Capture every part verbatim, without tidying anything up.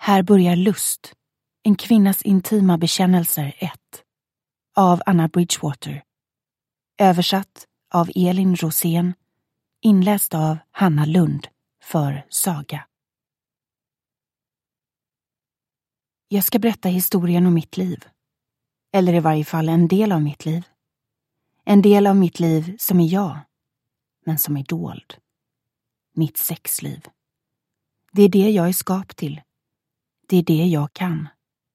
Här börjar lust. En kvinnas intima bekännelser ett. Av Anna Bridgewater. Översatt av Elin Rosén. Inläst av Hanna Lund för Saga. Jag ska berätta historien om mitt liv. Eller i varje fall en del av mitt liv. En del av mitt liv som är jag, men som är dold. Mitt sexliv. Det är det jag är skapt till. Det är det jag kan.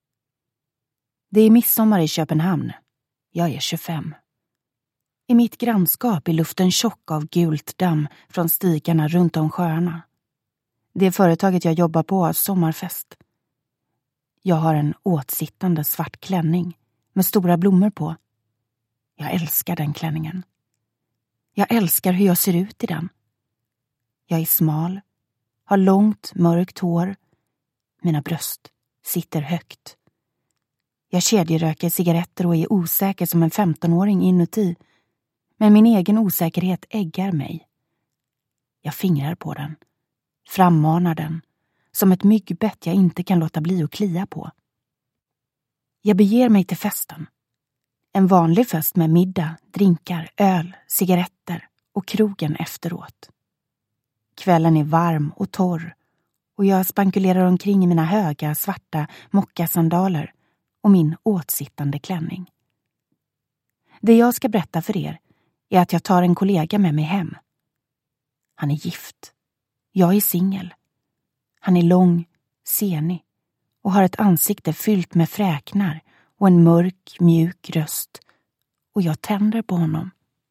Det är midsommar i Köpenhamn. Jag är tjugofem. I mitt grannskap är luften tjock av gult damm från stigarna runt om sjöarna. Det företaget jag jobbar på har sommarfest. Jag har en åtsittande svart klänning med stora blommor på. Jag älskar den klänningen. Jag älskar hur jag ser ut i den. Jag är smal, har långt mörkt hår. Mina bröst sitter högt. Jag kedjeröker cigaretter och är osäker som en femtonåring inuti. Men min egen osäkerhet äggar mig. Jag fingrar på den. Frammanar den. Som ett myggbett jag inte kan låta bli att klia på. Jag beger mig till festen. En vanlig fest med middag, drinkar, öl, cigaretter och krogen efteråt. Kvällen är varm och torr och jag spankulerar omkring i mina höga, svarta mockasandaler och min åtsittande klänning. Det jag ska berätta för er är att jag tar en kollega med mig hem. Han är gift. Jag är singel. Han är lång, senig och har ett ansikte fyllt med fräknar och en mörk, mjuk röst. Och jag tänder på honom.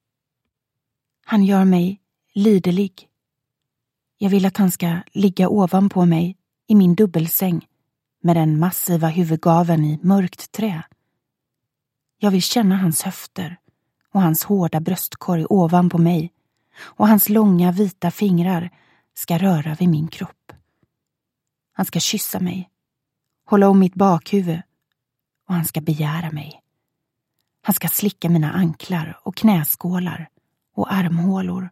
Han gör mig liderlig. Jag vill att han ska ligga ovanpå mig i min dubbelsäng med den massiva huvudgaven i mörkt trä. Jag vill känna hans höfter och hans hårda bröstkorg ovanpå mig och hans långa vita fingrar ska röra vid min kropp. Han ska kyssa mig, hålla om mitt bakhuvud och han ska begära mig. Han ska slicka mina anklar och knäskålar och armhålor.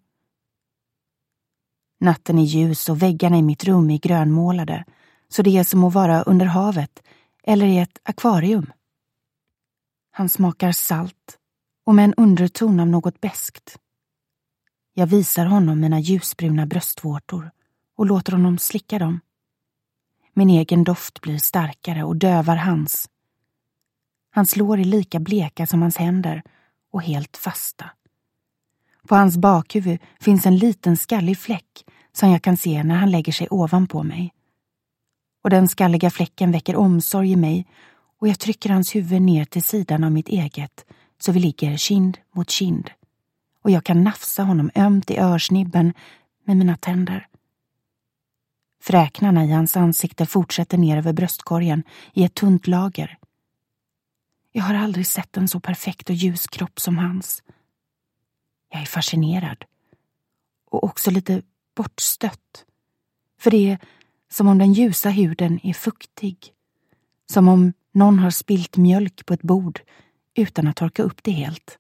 Natten är ljus och väggarna i mitt rum är grönmålade så det är som att vara under havet eller i ett akvarium. Han smakar salt och med en underton av något beskt. Jag visar honom mina ljusbruna bröstvårtor och låter honom slicka dem. Min egen doft blir starkare och dövar hans. Hans lår är lika bleka som hans händer och helt fasta. På hans bakhuvud finns en liten skallig fläck som jag kan se när han lägger sig ovanpå mig. Och den skalliga fläcken väcker omsorg i mig och jag trycker hans huvud ner till sidan av mitt eget så vi ligger kind mot kind. Och jag kan nafsa honom ömt i örsnibben med mina tänder. Fräknarna i hans ansikte fortsätter ner över bröstkorgen i ett tunt lager. Jag har aldrig sett en så perfekt och ljus kropp som hans. Jag är fascinerad. Och också lite bortstött. För det är som om den ljusa huden är fuktig. Som om någon har spilt mjölk på ett bord utan att torka upp det helt.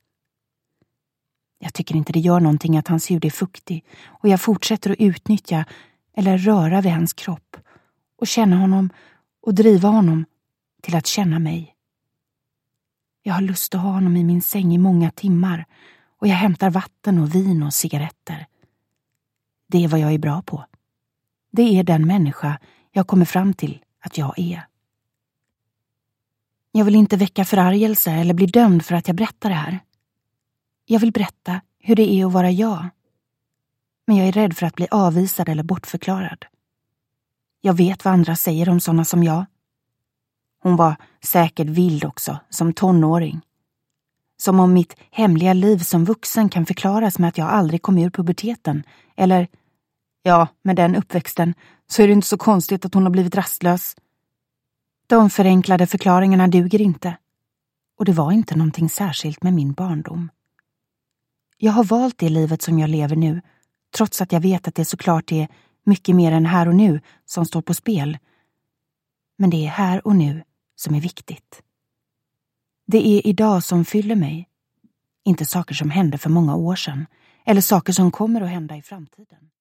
Jag tycker inte det gör någonting att hans hud är fuktig och jag fortsätter att utnyttja eller röra vid hans kropp och känna honom och driva honom till att känna mig. Jag har lust att ha honom i min säng i många timmar och jag hämtar vatten och vin och cigaretter. Det är vad jag är bra på. Det är den människa jag kommer fram till att jag är. Jag vill inte väcka förargelse eller bli dömd för att jag berättar det här. Jag vill berätta hur det är att vara jag. Men jag är rädd för att bli avvisad eller bortförklarad. Jag vet vad andra säger om sådana som jag. Hon var säkert vild också, som tonåring. Som om mitt hemliga liv som vuxen kan förklaras med att jag aldrig kom ur puberteten. Eller, ja, med den uppväxten så är det inte så konstigt att hon har blivit rastlös. De förenklade förklaringarna duger inte. Och det var inte någonting särskilt med min barndom. Jag har valt det livet som jag lever nu, trots att jag vet att det såklart är mycket mer än här och nu som står på spel. Men det är här och nu som är viktigt. Det är idag som fyller mig. Inte saker som hände för många år sedan, eller saker som kommer att hända i framtiden.